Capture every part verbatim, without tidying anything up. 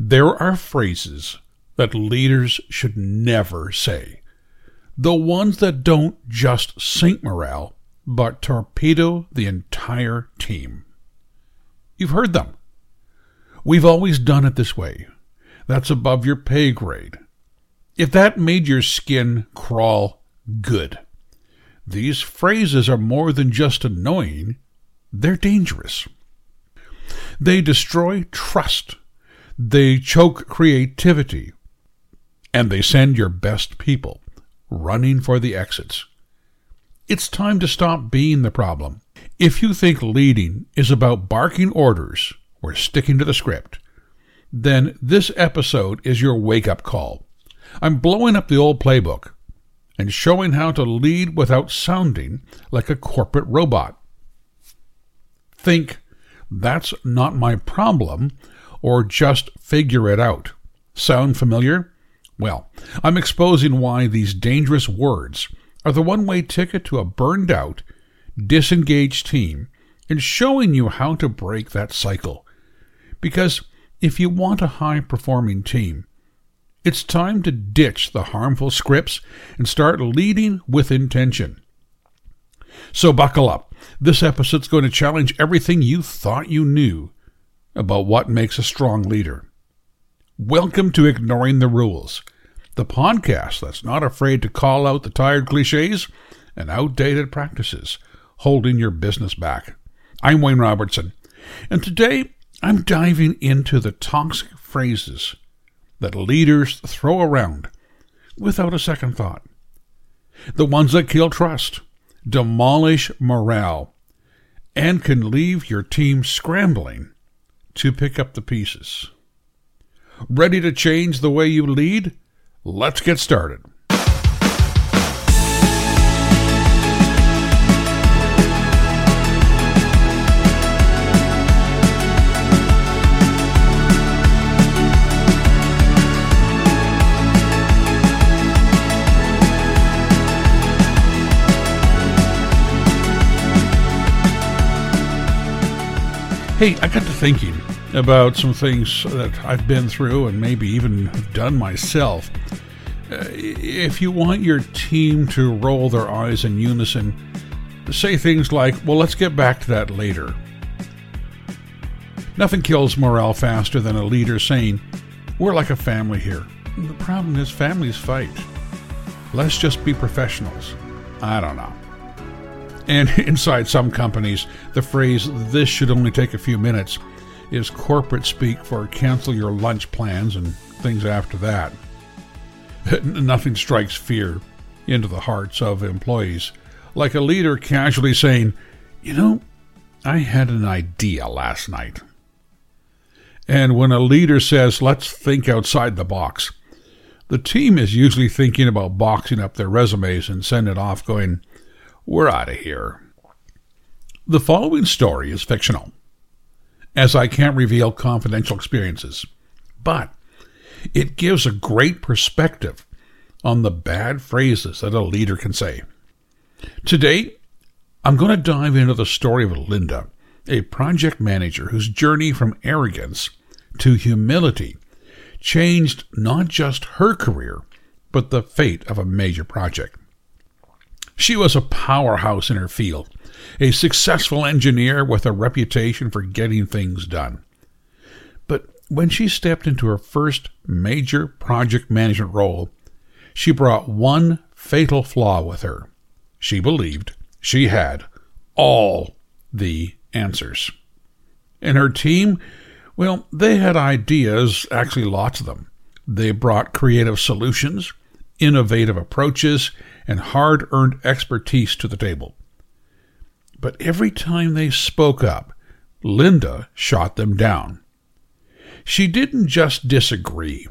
There are phrases that leaders should never say. The ones that don't just sink morale, but torpedo the entire team. You've heard them. We've always done it this way. That's above your pay grade. If that made your skin crawl, good. These phrases are more than just annoying. They're dangerous. They destroy trust. They choke creativity. And they send your best people running for the exits. It's time to stop being the problem. If you think leading is about barking orders or sticking to the script, then this episode is your wake-up call. I'm blowing up the old playbook and showing how to lead without sounding like a corporate robot. Think, that's not my problem, or just figure it out. Sound familiar? Well, I'm exposing why these dangerous words are the one-way ticket to a burned-out, disengaged team and showing you how to break that cycle. Because if you want a high-performing team, it's time to ditch the harmful scripts and start leading with intention. So buckle up. This episode's going to challenge everything you thought you knew about what makes a strong leader. Welcome to Ignoring the Rules, the podcast that's not afraid to call out the tired cliches and outdated practices holding your business back. I'm Wayne Robertson, and today I'm diving into the toxic phrases that leaders throw around without a second thought. The ones that kill trust, demolish morale, and can leave your team scrambling to pick up the pieces. Ready to change the way you lead? Let's get started. Hey, I got to thinking about some things that I've been through and maybe even done myself. Uh, if you want your team to roll their eyes in unison, say things like, well, let's get back to that later. Nothing kills morale faster than a leader saying, we're like a family here. And the problem is families fight. Let's just be professionals. I don't know. And inside some companies, the phrase, this should only take a few minutes, is corporate speak for cancel your lunch plans and things after that. Nothing strikes fear into the hearts of employees like a leader casually saying, you know, I had an idea last night. And when a leader says, let's think outside the box, the team is usually thinking about boxing up their resumes and sending it off going, we're out of here. The following story is fictional, as I can't reveal confidential experiences, but it gives a great perspective on the bad phrases that a leader can say. Today, I'm going to dive into the story of Linda, a project manager whose journey from arrogance to humility changed not just her career, but the fate of a major project. She was a powerhouse in her field, a successful engineer with a reputation for getting things done. But when she stepped into her first major project management role, she brought one fatal flaw with her. She believed she had all the answers. And her team, well, they had ideas, actually lots of them. They brought creative solutions, innovative approaches, and hard-earned expertise to the table. But every time they spoke up, Linda shot them down. She didn't just disagree.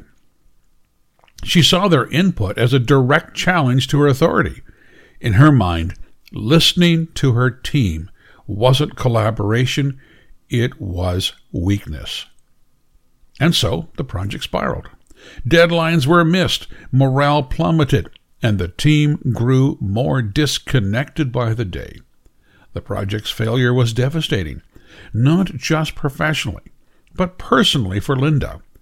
She saw their input as a direct challenge to her authority. In her mind, listening to her team wasn't collaboration, it was weakness. And so the project spiraled. Deadlines were missed, morale plummeted, and the team grew more disconnected by the day. The project's failure was devastating, not just professionally, but personally for Linda.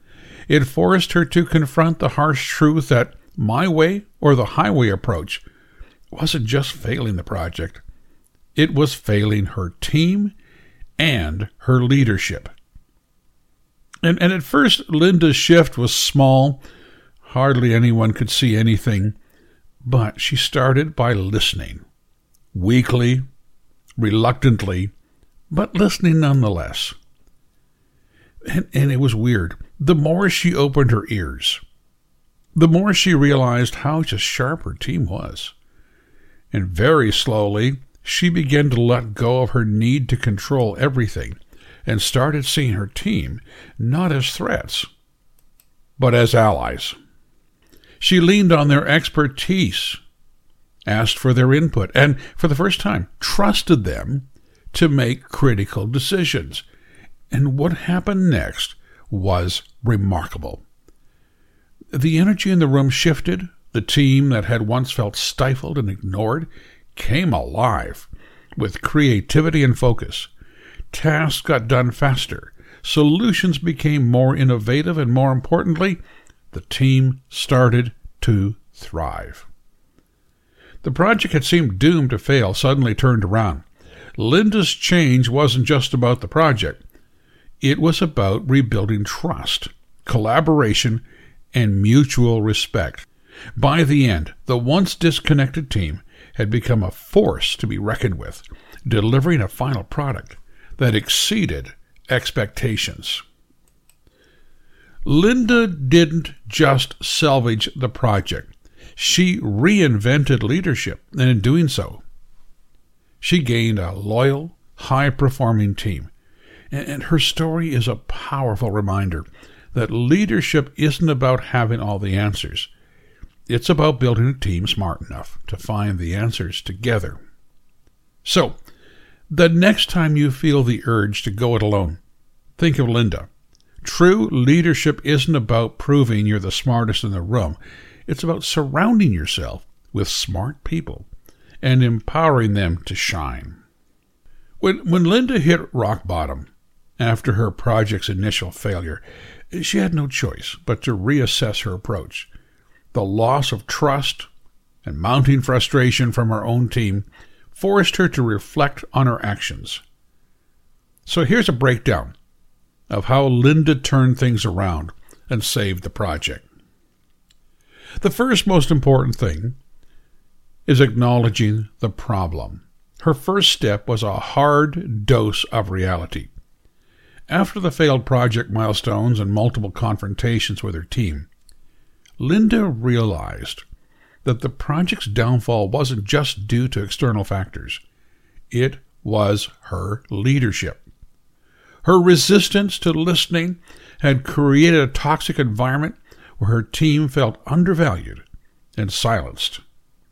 It forced her to confront the harsh truth that my way or the highway approach wasn't just failing the project. It was failing her team and her leadership. And, and at first, Linda's shift was small. Hardly anyone could see anything. But she started by listening. Weakly, reluctantly, but listening nonetheless. And, and it was weird. The more she opened her ears, the more she realized how just sharp her team was. And very slowly, she began to let go of her need to control everything and started seeing her team not as threats, but as allies. She leaned on their expertise, asked for their input, and for the first time, trusted them to make critical decisions. And what happened next was remarkable. The energy in the room shifted. The team that had once felt stifled and ignored came alive with creativity and focus. Tasks got done faster. Solutions became more innovative, and more importantly, the team started to thrive. The project had seemed doomed to fail suddenly turned around. Linda's change wasn't just about the project. It was about rebuilding trust, collaboration, and mutual respect. By the end, the once disconnected team had become a force to be reckoned with, delivering a final product that exceeded expectations. Linda didn't just salvage the project. She reinvented leadership, and in doing so, she gained a loyal, high-performing team. And her story is a powerful reminder that leadership isn't about having all the answers. It's about building a team smart enough to find the answers together. So, the next time you feel the urge to go it alone, think of Linda. True leadership isn't about proving you're the smartest in the room. It's about surrounding yourself with smart people and empowering them to shine. When, when Linda hit rock bottom after her project's initial failure, she had no choice but to reassess her approach. The loss of trust and mounting frustration from her own team forced her to reflect on her actions. So here's a breakdown of how Linda turned things around and saved the project. The first most important thing is acknowledging the problem. Her first step was a hard dose of reality. After the failed project milestones and multiple confrontations with her team, Linda realized that the project's downfall wasn't just due to external factors. It was her leadership. Her resistance to listening had created a toxic environment where her team felt undervalued and silenced.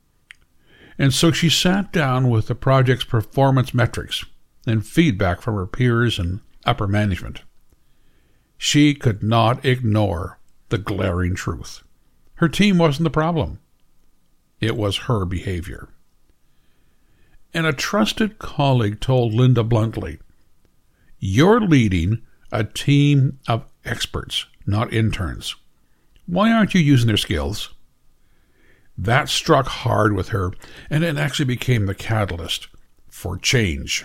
And so she sat down with the project's performance metrics and feedback from her peers and upper management. She could not ignore the glaring truth. Her team wasn't the problem. It was her behavior. And a trusted colleague told Linda bluntly, "You're leading a team of experts, not interns. Why aren't you using their skills?" That struck hard with her, and it actually became the catalyst for change.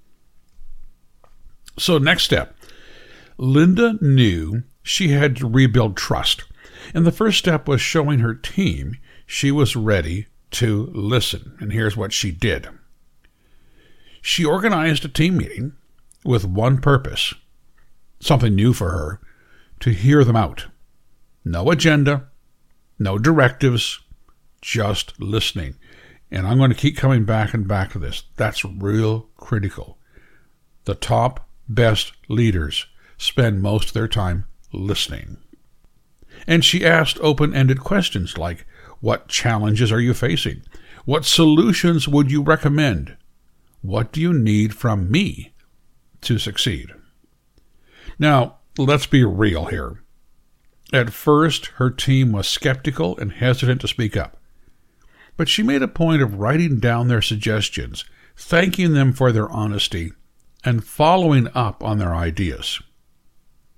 So next step, Linda knew she had to rebuild trust. And the first step was showing her team she was ready to listen. And here's what she did. She organized a team meeting with one purpose, something new for her, to hear them out. No agenda, no directives, just listening. And I'm going to keep coming back and back to this. That's real critical. The top, best leaders spend most of their time listening. And she asked open-ended questions like, what challenges are you facing? What solutions would you recommend? What do you need from me to succeed? Now, let's be real here. At first, her team was skeptical and hesitant to speak up. But she made a point of writing down their suggestions, thanking them for their honesty, and following up on their ideas.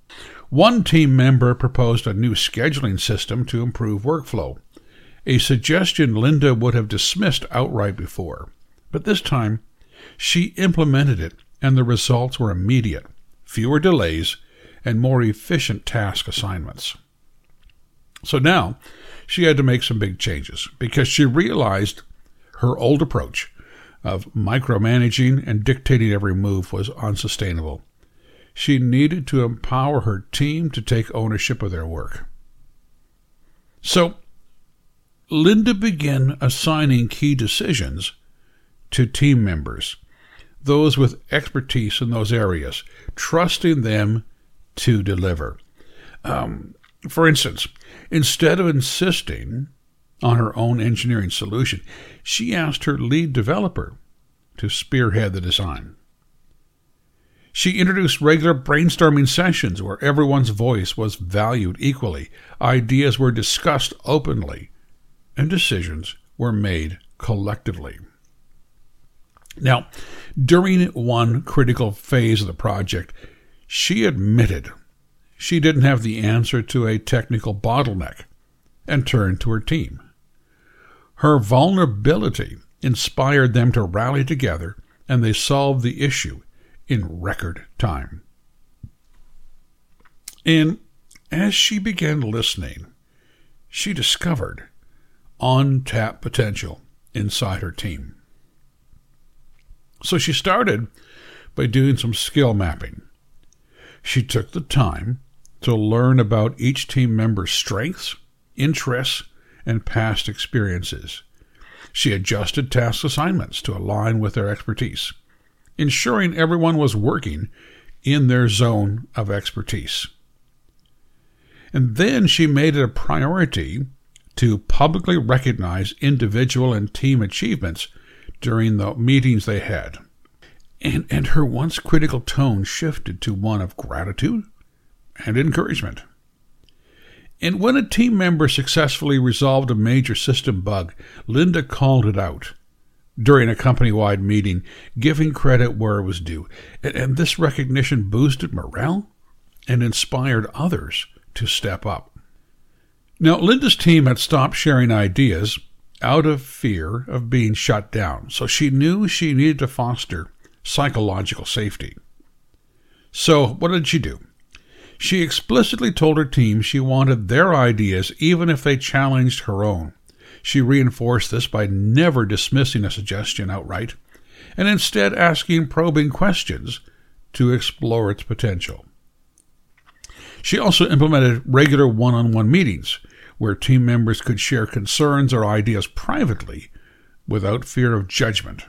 One team member proposed a new scheduling system to improve workflow, a suggestion Linda would have dismissed outright before. But this time, she implemented it, and the results were immediate: fewer delays and more efficient task assignments. So now, she had to make some big changes because she realized her old approach of micromanaging and dictating every move was unsustainable. She needed to empower her team to take ownership of their work. So, Linda began assigning key decisions to team members, those with expertise in those areas, trusting them to deliver. Um, for instance, instead of insisting on her own engineering solution, she asked her lead developer to spearhead the design. She introduced regular brainstorming sessions where everyone's voice was valued equally, ideas were discussed openly, and decisions were made collectively. Now, during one critical phase of the project, she admitted she didn't have the answer to a technical bottleneck and turned to her team. Her vulnerability inspired them to rally together, and they solved the issue in record time. And as she began listening, she discovered untapped potential inside her team. So she started by doing some skill mapping. She took the time to learn about each team member's strengths, interests, and past experiences. She adjusted task assignments to align with their expertise, ensuring everyone was working in their zone of expertise. And then she made it a priority to publicly recognize individual and team achievements during the meetings they had. And, and her once critical tone shifted to one of gratitude and encouragement. And when a team member successfully resolved a major system bug, Linda called it out during a company-wide meeting, giving credit where it was due. And, and this recognition boosted morale and inspired others to step up. Now, Linda's team had stopped sharing ideas out of fear of being shut down, so she knew she needed to foster psychological safety. So what did she do? She explicitly told her team she wanted their ideas even if they challenged her own. She reinforced this by never dismissing a suggestion outright, and instead asking probing questions to explore its potential. She also implemented regular one-on-one meetings where team members could share concerns or ideas privately without fear of judgment.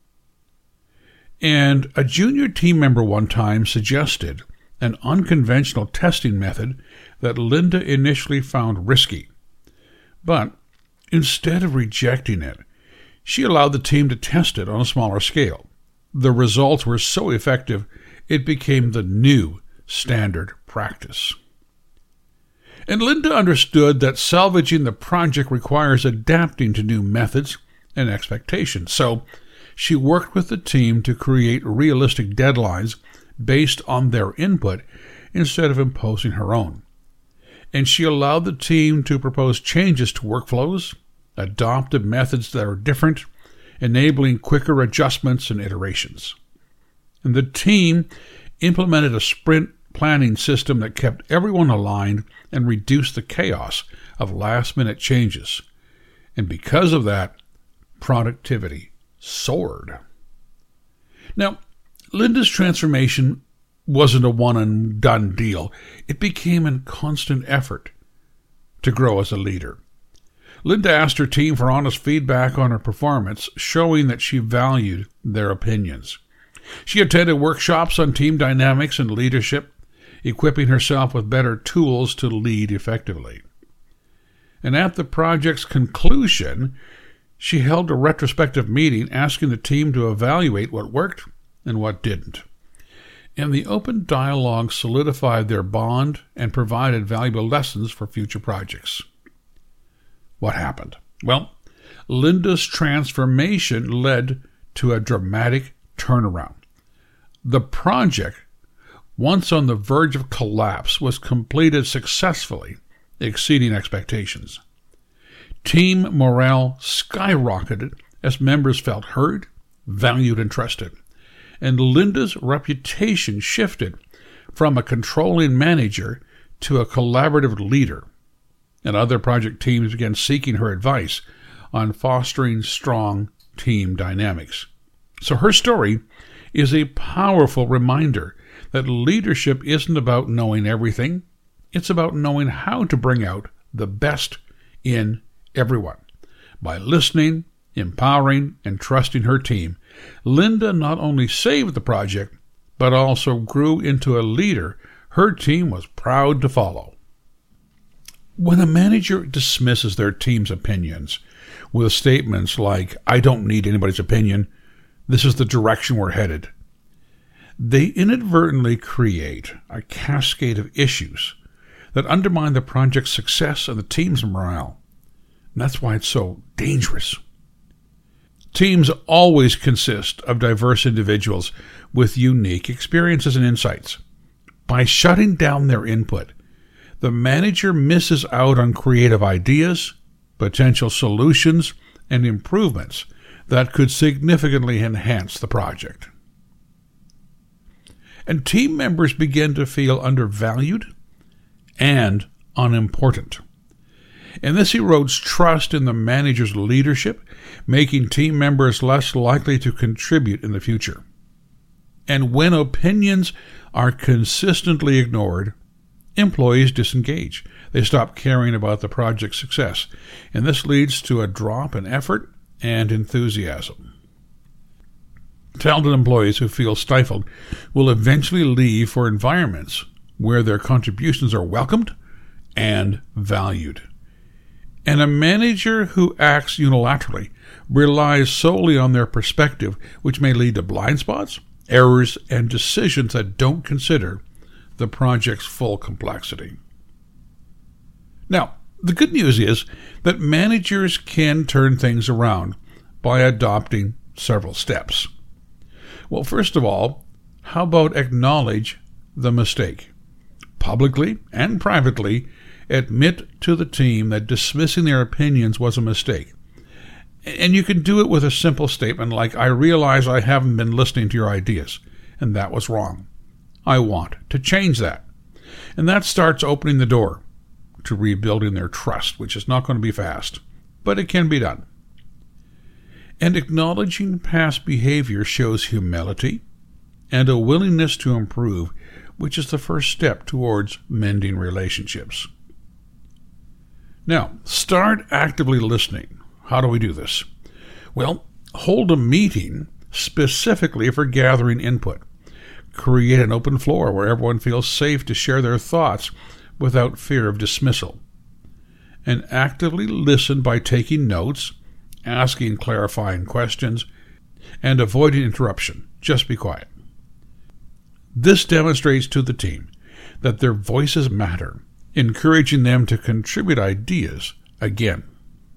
And a junior team member one time suggested an unconventional testing method that Linda initially found risky. But instead of rejecting it, she allowed the team to test it on a smaller scale. The results were so effective, it became the new standard practice. And Linda understood that salvaging the project requires adapting to new methods and expectations. So she worked with the team to create realistic deadlines based on their input instead of imposing her own. And she allowed the team to propose changes to workflows, adopted methods that are different, enabling quicker adjustments and iterations. And the team implemented a sprint planning system that kept everyone aligned and reduced the chaos of last-minute changes. And because of that, productivity soared. Now, Linda's transformation wasn't a one-and-done deal. It became a constant effort to grow as a leader. Linda asked her team for honest feedback on her performance, showing that she valued their opinions. She attended workshops on team dynamics and leadership, equipping herself with better tools to lead effectively. And at the project's conclusion, she held a retrospective meeting asking the team to evaluate what worked and what didn't. And the open dialogue solidified their bond and provided valuable lessons for future projects. What happened? Well, Linda's transformation led to a dramatic turnaround. The project once on the verge of collapse, was completed successfully, exceeding expectations. Team morale skyrocketed as members felt heard, valued, and trusted. And Linda's reputation shifted from a controlling manager to a collaborative leader. And other project teams began seeking her advice on fostering strong team dynamics. So her story is a powerful reminder that leadership isn't about knowing everything. It's about knowing how to bring out the best in everyone. By listening, empowering, and trusting her team, Linda not only saved the project, but also grew into a leader her team was proud to follow. When a manager dismisses their team's opinions with statements like, "I don't need anybody's opinion, this is the direction we're headed," they inadvertently create a cascade of issues that undermine the project's success and the team's morale. And that's why it's so dangerous. Teams always consist of diverse individuals with unique experiences and insights. By shutting down their input, the manager misses out on creative ideas, potential solutions, and improvements that could significantly enhance the project. And team members begin to feel undervalued and unimportant. And this erodes trust in the manager's leadership, making team members less likely to contribute in the future. And when opinions are consistently ignored, employees disengage. They stop caring about the project's success, and this leads to a drop in effort and enthusiasm. Talented employees who feel stifled will eventually leave for environments where their contributions are welcomed and valued. And a manager who acts unilaterally relies solely on their perspective, which may lead to blind spots, errors, and decisions that don't consider the project's full complexity. Now, the good news is that managers can turn things around by adopting several steps. Well, first of all, how about acknowledge the mistake? Publicly and privately, admit to the team that dismissing their opinions was a mistake. And you can do it with a simple statement like, "I realize I haven't been listening to your ideas, and that was wrong. I want to change that." And that starts opening the door to rebuilding their trust, which is not going to be fast, but it can be done. And acknowledging past behavior shows humility and a willingness to improve, which is the first step towards mending relationships. Now, start actively listening. How do we do this? Well, hold a meeting specifically for gathering input. Create an open floor where everyone feels safe to share their thoughts without fear of dismissal. And actively listen by taking notes, asking clarifying questions, and avoiding interruption. Just be quiet. This demonstrates to the team that their voices matter, encouraging them to contribute ideas again.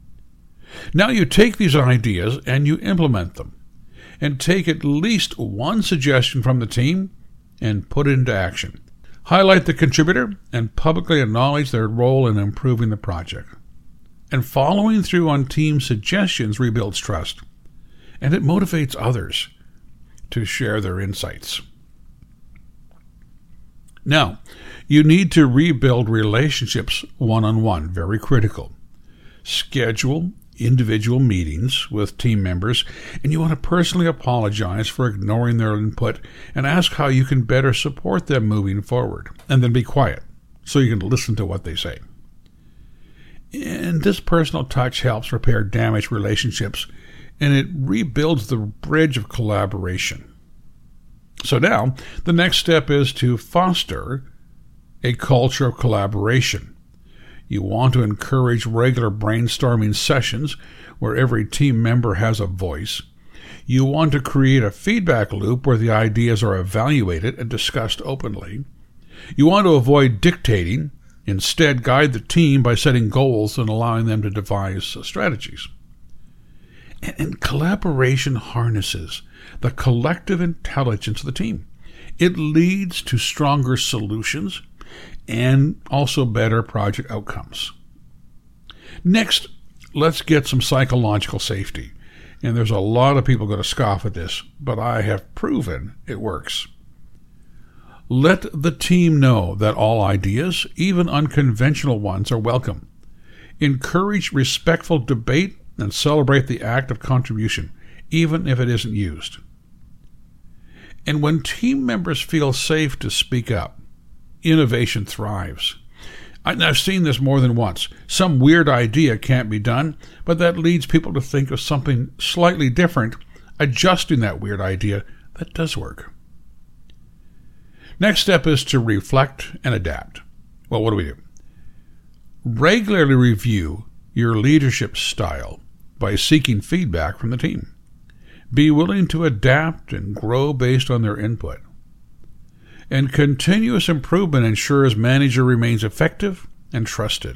Now you take these ideas and you implement them, and take at least one suggestion from the team and put it into action. Highlight the contributor and publicly acknowledge their role in improving the project. And following through on team suggestions rebuilds trust, and it motivates others to share their insights. Now, you need to rebuild relationships one-on-one, very critical. Schedule individual meetings with team members, and you want to personally apologize for ignoring their input and ask how you can better support them moving forward. And then be quiet so you can listen to what they say. And this personal touch helps repair damaged relationships, and it rebuilds the bridge of collaboration. So now, the next step is to foster a culture of collaboration. You want to encourage regular brainstorming sessions where every team member has a voice. You want to create a feedback loop where the ideas are evaluated and discussed openly. You want to avoid dictating. Instead, guide the team by setting goals and allowing them to devise strategies. And, and collaboration harnesses the collective intelligence of the team. It leads to stronger solutions and also better project outcomes. Next, let's get some psychological safety. And there's a lot of people going to scoff at this, but I have proven it works. Let the team know that all ideas, even unconventional ones, are welcome. Encourage respectful debate and celebrate the act of contribution, even if it isn't used. And when team members feel safe to speak up, innovation thrives. I've seen this more than once. Some weird idea can't be done, but that leads people to think of something slightly different, adjusting that weird idea that does work. Next step is to reflect and adapt. Well, what do we do? Regularly review your leadership style by seeking feedback from the team. Be willing to adapt and grow based on their input. And continuous improvement ensures manager remains effective and trusted.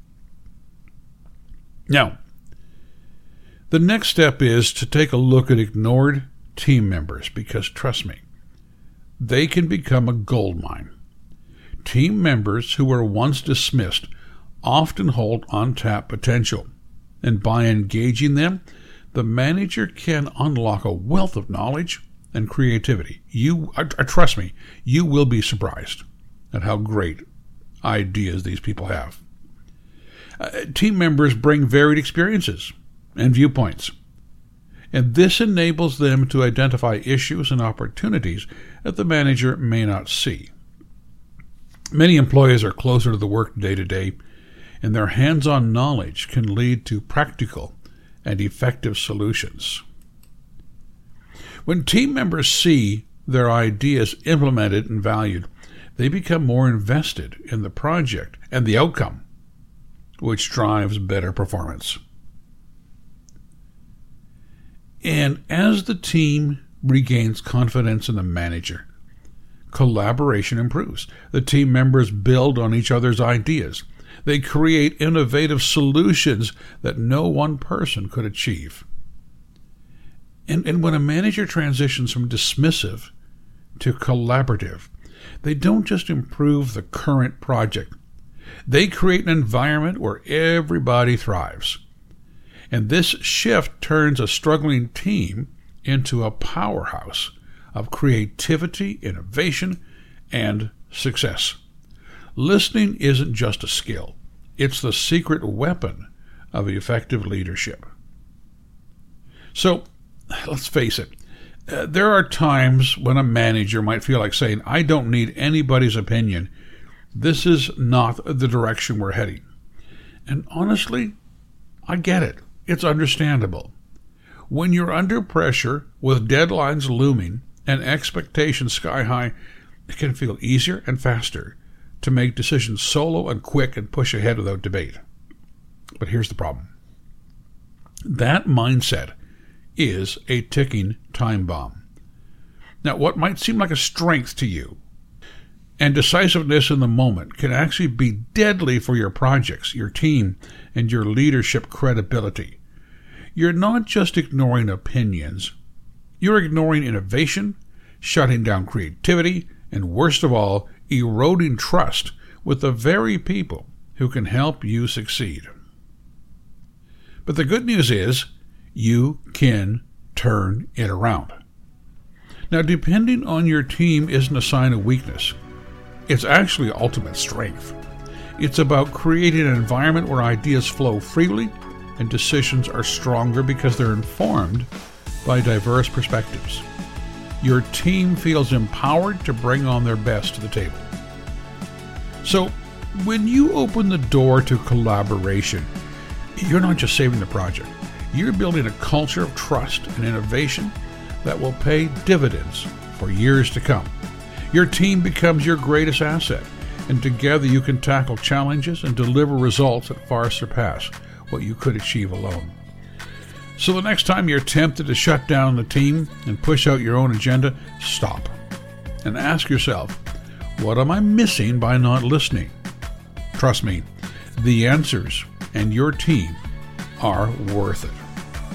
Now, the next step is to take a look at ignored team members, because trust me, they can become a goldmine. Team members who were once dismissed often hold untapped potential, and by engaging them, the manager can unlock a wealth of knowledge and creativity. You, uh, trust me, you will be surprised at how great ideas these people have. Uh, team members bring varied experiences and viewpoints, and this enables them to identify issues and opportunities that the manager may not see. Many employees are closer to the work day to day, and their hands-on knowledge can lead to practical and effective solutions. When team members see their ideas implemented and valued, they become more invested in the project and the outcome, which drives better performance. And as the team regains confidence in the manager, collaboration improves. The team members build on each other's ideas. They create innovative solutions that no one person could achieve. And, and when a manager transitions from dismissive to collaborative, they don't just improve the current project. They create an environment where everybody thrives. And this shift turns a struggling team into a powerhouse of creativity, innovation, and success. Listening isn't just a skill. It's the secret weapon of effective leadership. So, let's face it. Uh, there are times when a manager might feel like saying, I don't need anybody's opinion. This is not the direction we're heading. And honestly, I get it. It's understandable. When you're under pressure with deadlines looming and expectations sky high, it can feel easier and faster to make decisions solo and quick and push ahead without debate. But here's the problem. That mindset is a ticking time bomb. Now, what might seem like a strength to you and decisiveness in the moment can actually be deadly for your projects, your team, and your leadership credibility. You're not just ignoring opinions. You're ignoring innovation, shutting down creativity, and worst of all, eroding trust with the very people who can help you succeed. But the good news is, you can turn it around. Now, depending on your team isn't a sign of weakness. It's actually ultimate strength. It's about creating an environment where ideas flow freely and decisions are stronger because they're informed by diverse perspectives. Your team feels empowered to bring on their best to the table. So, when you open the door to collaboration, you're not just saving the project. You're building a culture of trust and innovation that will pay dividends for years to come. Your team becomes your greatest asset, and together you can tackle challenges and deliver results that far surpass what you could achieve alone. So the next time you're tempted to shut down the team and push out your own agenda, stop and ask yourself, what am I missing by not listening? Trust me, the answers and your team are worth it.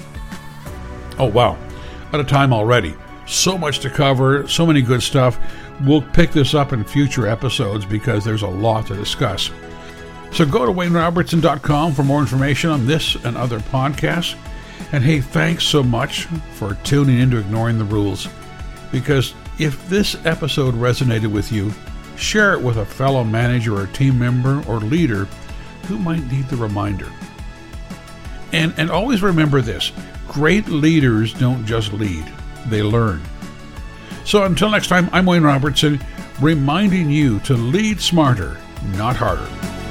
Oh, wow. Out of time already. So much to cover, so many good stuff. we'll pick this up in future episodes because there's a lot to discuss. So go to wayne robertson dot com for more information on this and other podcasts. And hey, thanks so much for tuning in to Ignoring the Rules. Because if this episode resonated with you, share it with a fellow manager or team member or leader who might need the reminder. And, and always remember this, great leaders don't just lead, they learn. So until next time, I'm Wayne Robertson, reminding you to lead smarter, not harder.